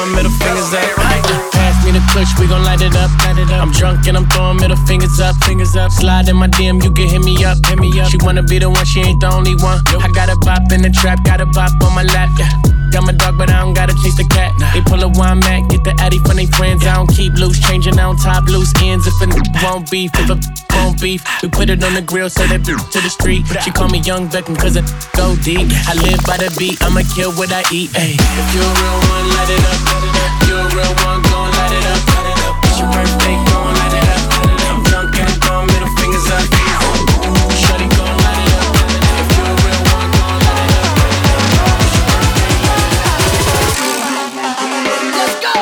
throwing middle fingers up. Pass me the kush, we gon' light it up. I'm drunk and I'm throwing middle fingers up. Slide in my DM, you can hit me up. She wanna be the one, she ain't the only one. I got a bop in the trap, got a bop on my lap, yeah. Got my dog, but I don't gotta chase the cat. They pull a wine mat, get the addy from they friends. I don't keep loose, changing on top loose ends. If a won't beef, if a won't beef, we put it on the grill, sell that to the street. She call me Young Beckham cause it go deep. I live by the beat, I'ma kill what I eat. Ay. If you're a real one, light it up. If you're a real one, gon' light it up. It's your birthday, gon' light it up. I'm drunk and I'm throwing middle fingers up. Shawty gon' light it up. If you're a real one, gon' light it up. Let's go!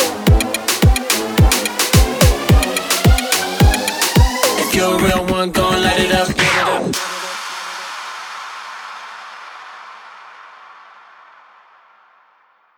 If you're a real one, gon'